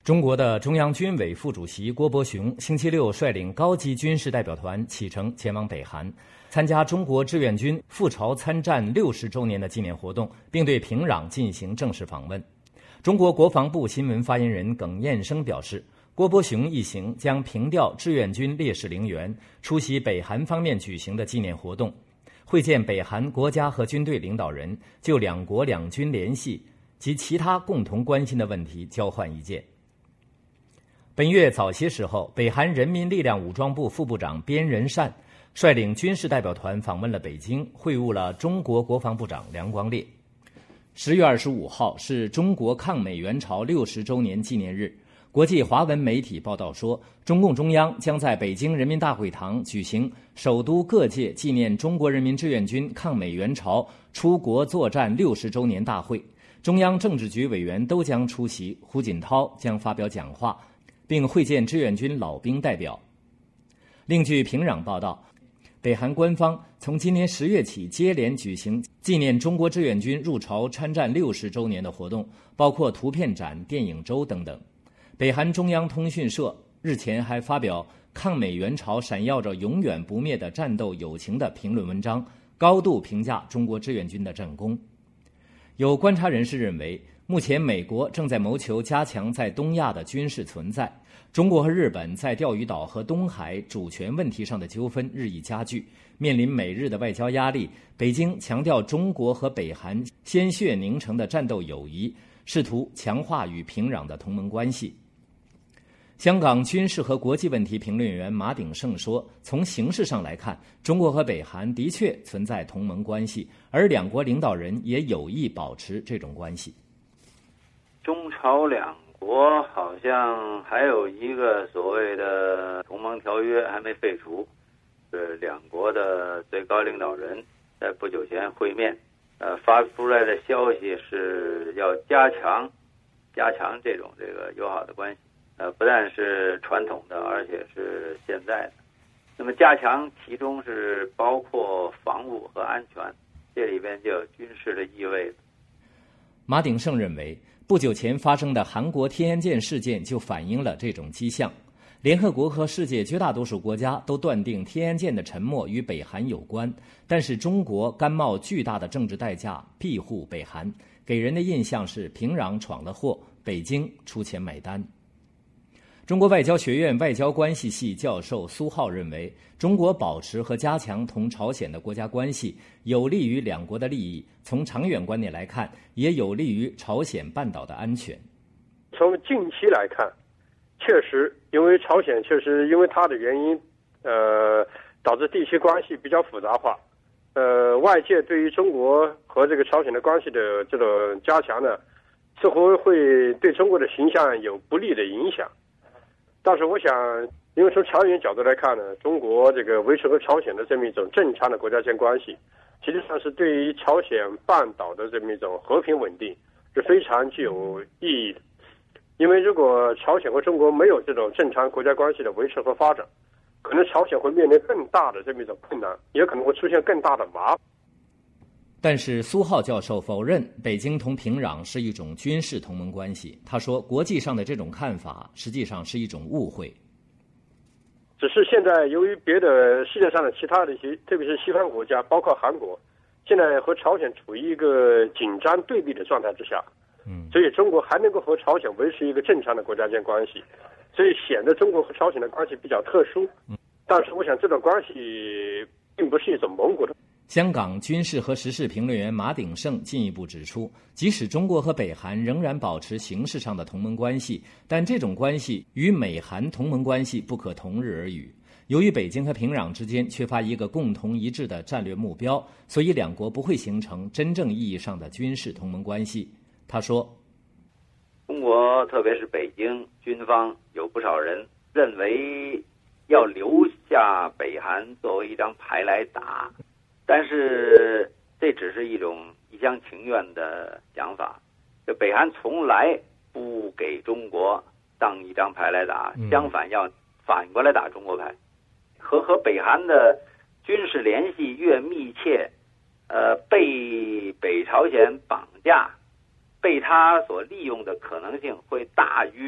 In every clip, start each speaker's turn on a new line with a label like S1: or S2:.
S1: 中国的中央军委副主席郭伯雄星期六率领高级军事代表团启程前往北韩，参加中国志愿军赴朝参战60周年的纪念活动，并对平壤进行正式访问。中国国防部新闻发言人耿彦生表示，郭伯雄一行将凭吊志愿军烈士陵园，出席北韩方面举行的纪念活动，会见北韩国家和军队领导人，就两国两军联系及其他共同关心的问题交换意见。本月早些时候，北韩人民力量武装部副部长边仁善率领军事代表团访问了北京，会晤了中国国防部长梁光烈。10月25号是中国抗美援朝60周年纪念日。国际华文媒体报道说，中共中央将在北京人民大会堂举行首都各界纪念中国人民志愿军抗美援朝出国作战60周年大会，中央政治局委员都将出席，胡锦涛将发表讲话，并会见志愿军老兵代表。另据平壤报道，北韩官方从今年10月起接连举行纪念中国志愿军入朝参战60周年的活动，包括图片展、电影周等等。北韩中央通讯社日前还发表抗美援朝闪耀着永远不灭的战斗友情的评论文章，高度评价中国志愿军的战功。有观察人士认为，目前美国正在谋求加强在东亚的军事存在，中国和日本在钓鱼岛和东海主权问题上的纠纷日益加剧，面临美日的外交压力，北京强调中国和北韩鲜血凝成的战斗友谊，试图强化与平壤的同盟关系。香港军事和国际问题评论员马鼎盛说，从形势上来看，中国和北韩的确存在同盟关系，而两国领导人也有意保持这种关系。
S2: 中朝两国好像还有一个所谓的同盟条约还没废除，是两国的最高领导人在不久前会面，发出来的消息是要加强这个友好的关系，不但是传统的，而且是现在的。那么加强其中是包括防务和安全，这里边就有军事的意味。
S1: 马鼎盛认为，不久前发生的韩国天安舰事件就反映了这种迹象。联合国和世界绝大多数国家都断定天安舰的沉没与北韩有关，但是中国甘冒巨大的政治代价庇护北韩，给人的印象是平壤闯了祸，北京出钱买单。中国外交学院外交关系系教授苏浩认为，中国保持和加强同朝鲜的国家关系，有利于两国的利益，从长远观点来看，也有利于朝鲜半岛的安全。
S3: 从近期来看，确实因为朝鲜确实因为它的原因，导致地区关系比较复杂化，外界对于中国和这个朝鲜的关系的这种加强呢，似乎会对中国的形象有不利的影响。但是我想，因为从长远角度来看呢，中国这个维持和朝鲜的这么一种正常的国家间关系，实际上是对于朝鲜半岛的这么一种和平稳定是非常具有意义的。因为如果朝鲜和中国没有这种正常国家关系的维持和发展，可能朝鲜会面临更大的这么一种困难，也可能会出现更大的麻烦。
S1: 但是苏浩教授否认北京同平壤是一种军事同盟关系。他说，国际上的这种看法实际上是一种误会。
S3: 只是现在由于别的世界上的其他的一些，特别是西方国家，包括韩国，现在和朝鲜处于一个紧张对立的状态之下，所以中国还能够和朝鲜维持一个正常的国家间关系，所以显得中国和朝鲜的关系比较特殊。但是我想这种关系并不是一种盟国的。
S1: 香港军事和时事评论员马鼎盛进一步指出，即使中国和北韩仍然保持形式上的同盟关系，但这种关系与美韩同盟关系不可同日而语。由于北京和平壤之间缺乏一个共同一致的战略目标，所以两国不会形成真正意义上的军事同盟关系。他说，
S2: 中国特别是北京军方有不少人认为要留下北韩作为一张牌来打，但是这只是一种一厢情愿的想法。这北韩从来不给中国当一张牌来打，相反要反过来打中国牌。和北韩的军事联系越密切，被北朝鲜绑架，被他所利用的可能性会大于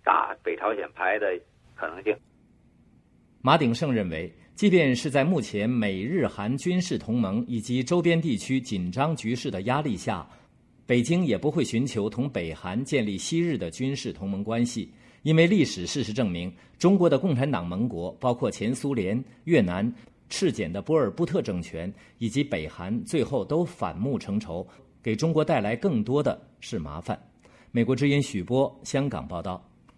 S2: 打北朝鲜牌的可能性。
S1: 马鼎盛认为，即便是在目前美日韩军事同盟以及周边地区紧张局势的压力下，北京也不会寻求同北韩建立昔日的军事同盟关系，因为历史事实证明，中国的共产党盟国，包括前苏联、越南、赤柬的波尔布特政权以及北韩，最后都反目成仇，给中国带来更多的是麻烦。美国之音许波，香港报道。